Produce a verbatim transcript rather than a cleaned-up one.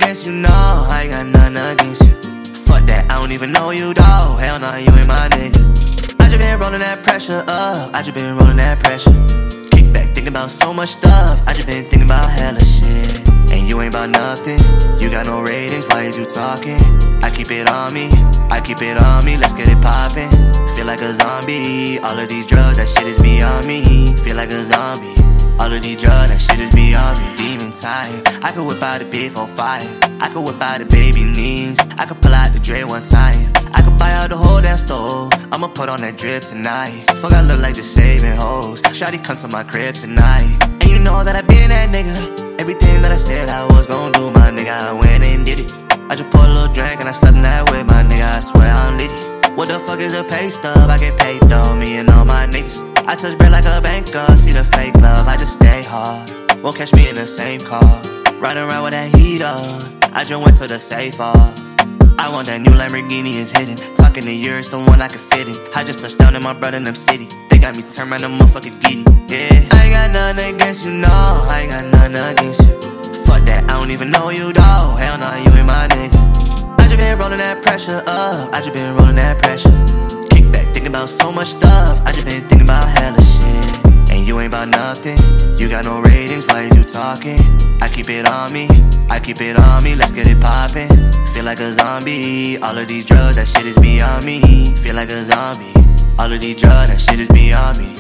against you, no, I ain't got nothing against you. Fuck that, I don't even know you, dawg. Hell nah, you ain't my nigga. I just been rolling that pressure up, I just been rolling that pressure. Kick back, thinking about so much stuff, I just been thinking about hella shit. And you ain't about nothing, you got no ratings, why is you talking? I keep it on me, I keep it on me, let's get it poppin'. Feel like a zombie, all of these drugs, that shit is beyond me. Feel like a zombie, all of these drugs, that shit is beyond me. Demon time, I could whip out a big four five, I could whip out a baby knees, I could pull out the Dre one time, I could buy out the whole damn store. I'ma put on that drip tonight. Fuck, I look like just saving hoes. Shawty come to my crib tonight, and you know that I been that nigga. Everything that I said I was gon' do, my nigga, I went and did it. I just poured a little drink and I slept in that with my nigga, I swear I'm litty. What the fuck is a pay stub? I get paid though, me and all my niggas. I touch bread like a banker, see the fake love, I just stay hard. Won't catch me in the same car, riding around with that heat up. I just went to the safe off. I want that new Lamborghini, is hidden. Talking to yours, the one I can fit in. I just touched down in my brother in them city. They got me turned around a motherfucking giddy. Yeah, I ain't got nothing against you, no, I ain't got nothing against you. Fuck that, I don't even know you, dawg. Hell nah, you ain't my nigga. I just been rolling that pressure up, I just been rolling that pressure. Kick back, thinking about so much stuff, I just been thinking about hella shit. And you ain't about nothing, you got no ratings, why is you talking? I keep it on me, I keep it on me, let's get it poppin'. Feel like a zombie, all of these drugs, that shit is beyond me. Feel like a zombie, all of these drugs, that shit is beyond me.